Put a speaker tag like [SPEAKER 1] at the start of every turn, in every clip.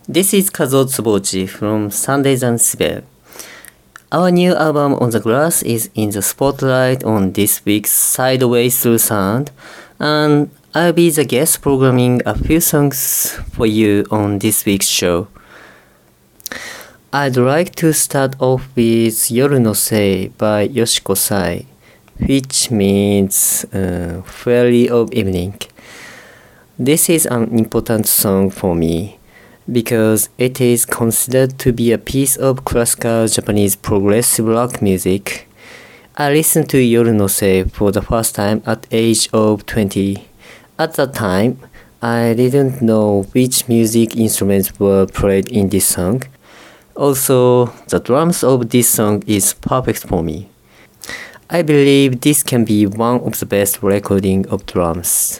[SPEAKER 1] This is Kazuo Tsubochi from Sundays and Sibel. Our new album On the Grass is in the spotlight on this week's Sideways Through Sound, and I'll be the guest programming a few songs for you on this week's show. I'd like to start off with Yoru no Sei by Yoshiko Sai, which means Fairy of Evening. This is an important song for me because it is considered to be a piece of classical Japanese progressive rock music. I listened to Yoru no Sei for the first time at age of 20. At that time, I didn't know which music instruments were played in this song. Also, the drums of this song is perfect for me. I believe this can be one of the best recording of drums.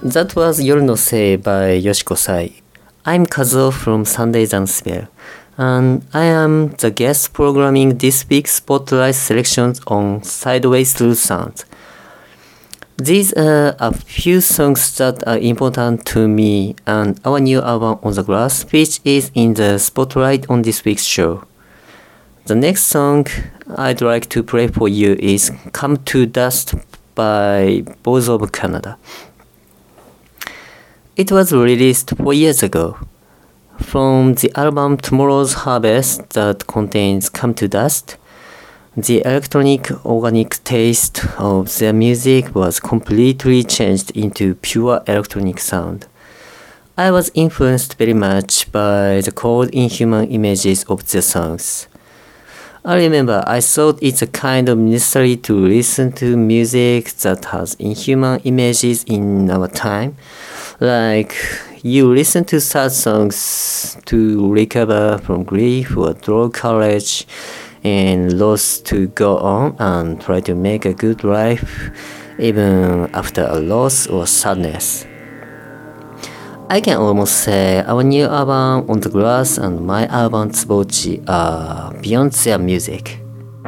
[SPEAKER 1] That was Yoru no Sei by Yoshiko Sai. I'm Kazuo from Sunday Zanzibar, and I am the guest programming this week's Spotlight selections on Sideways Through Sound. These are a few songs that are important to me and our new album On the Grass, which is in the spotlight on this week's show. The next song I'd like to play for you is Come to Dust by Boys of Canada. It was released 4 years ago. From the album Tomorrow's Harvest that contains Come to Dust, the electronic organic taste of their music was completely changed into pure electronic sound. I was influenced very much by the cold inhuman images of their songs. I remember I thought it's a kind of necessary to listen to music that has inhuman images in our time. Like, you listen to sad songs to recover from grief or draw courage and loss to go on and try to make a good life even after a loss or sadness. I can almost say our new album On the Grass and my album Tsubochi are beyond their music.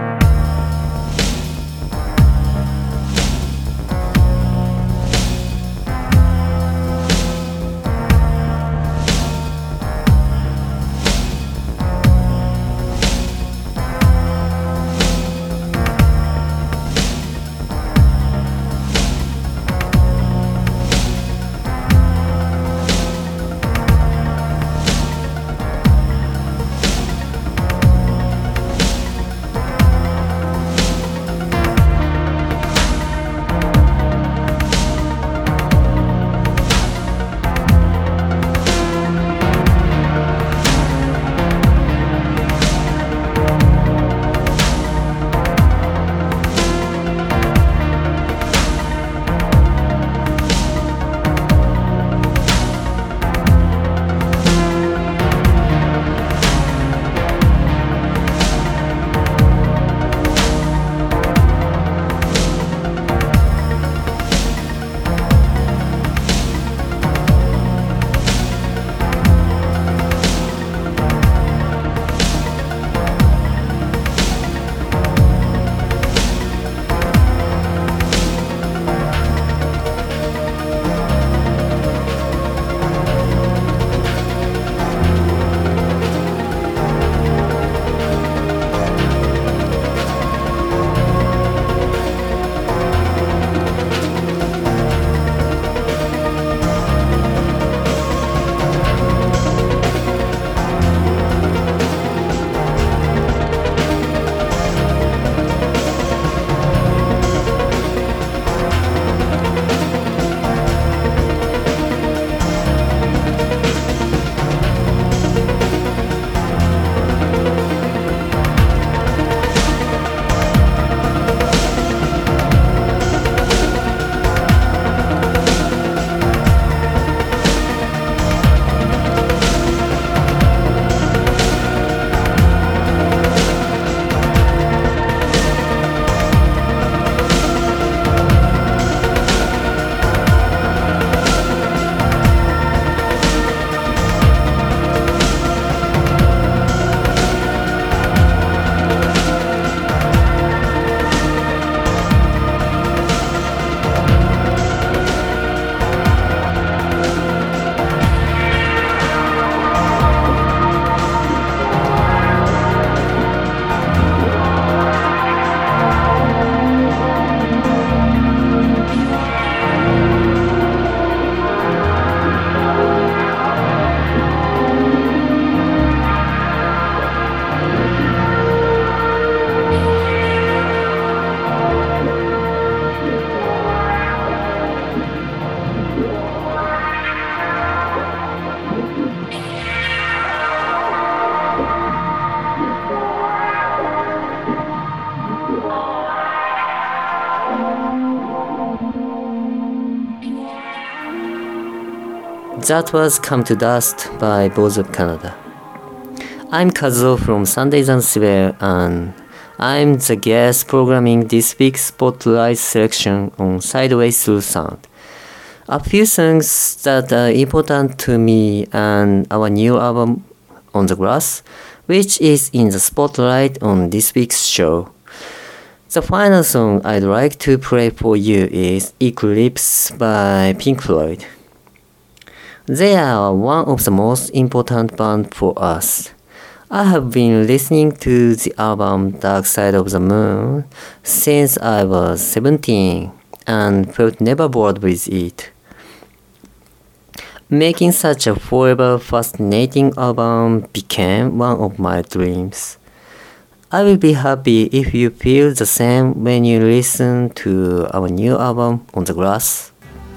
[SPEAKER 1] That was Come to Dust by Boys of Canada. I'm Kazuo from Sunday Zanzibar, and I'm the guest programming this week's Spotlight selection on Sideways Through Sound. A few songs that are important to me and our new album On the Grass, which is in the spotlight on this week's show. The final song I'd like to play for you is Eclipse by Pink Floyd. They are one of the most important bands for us. I have been listening to the album Dark Side of the Moon since I was 17 and felt never bored with it. Making such a forever fascinating album became one of my dreams. I will be happy if you feel the same when you listen to our new album On the Grass.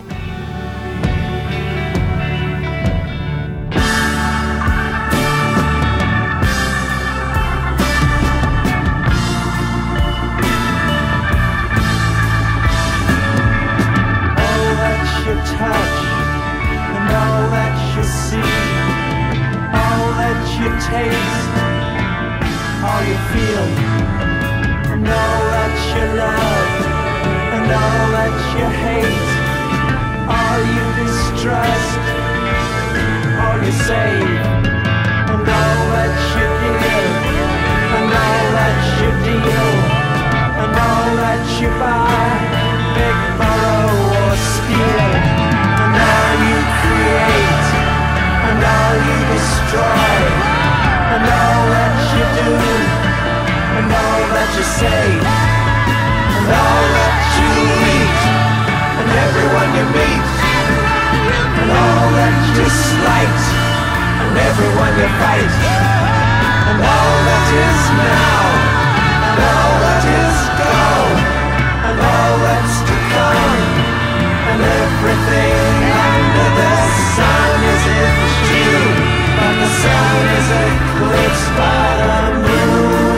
[SPEAKER 2] Everyone you fight, and all that is now, and all that is gone, and all that's to come, and everything under the sun is in June, but the sun is eclipsed by the moon.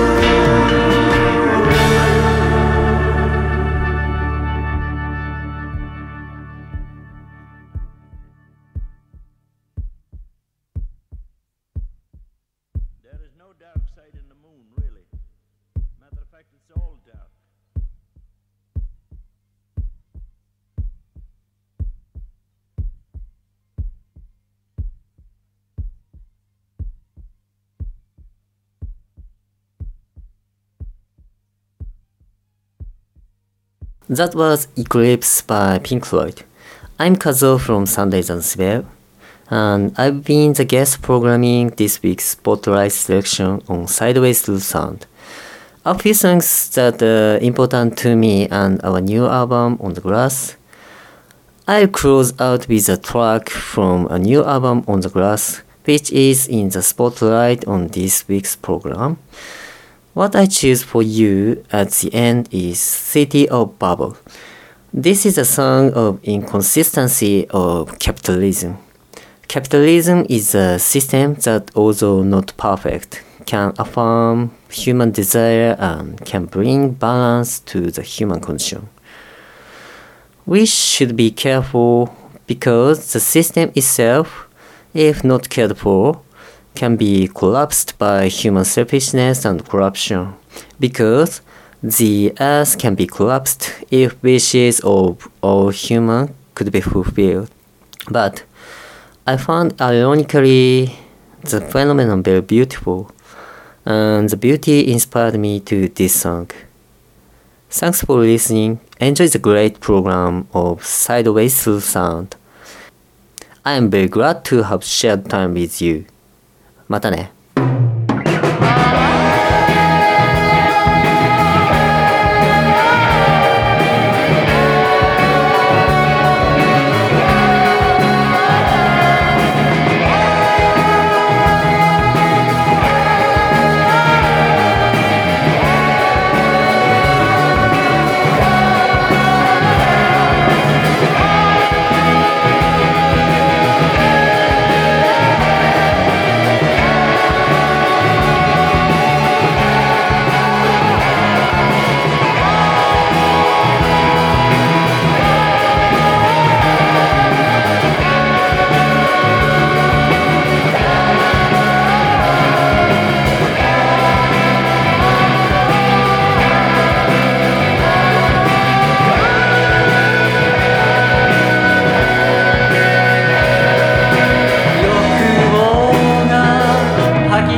[SPEAKER 1] That was Eclipse by Pink Floyd. I'm Kazuo from Sunday Zanzibar, and I've been the guest programming this week's Spotlight selection on Sideways to Sound. A few songs that are important to me and our new album On the Grass. I'll close out with a track from a new album On the Grass, which is in the spotlight on this week's program. What I choose for you at the end is City of Bubble. This is a song of inconsistency of capitalism. Capitalism is a system that, although not perfect, can affirm human desire and can bring balance to the human condition. We should be careful because the system itself, if not cared for, can be collapsed by human selfishness and corruption, because the earth can be collapsed if wishes of all humans could be fulfilled. But I found ironically the phenomenon very beautiful, and the beauty inspired me to this song. Thanks for listening. Enjoy the great program of Sideways Through Sound. I am very glad to have shared time with you. またね。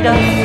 [SPEAKER 1] 間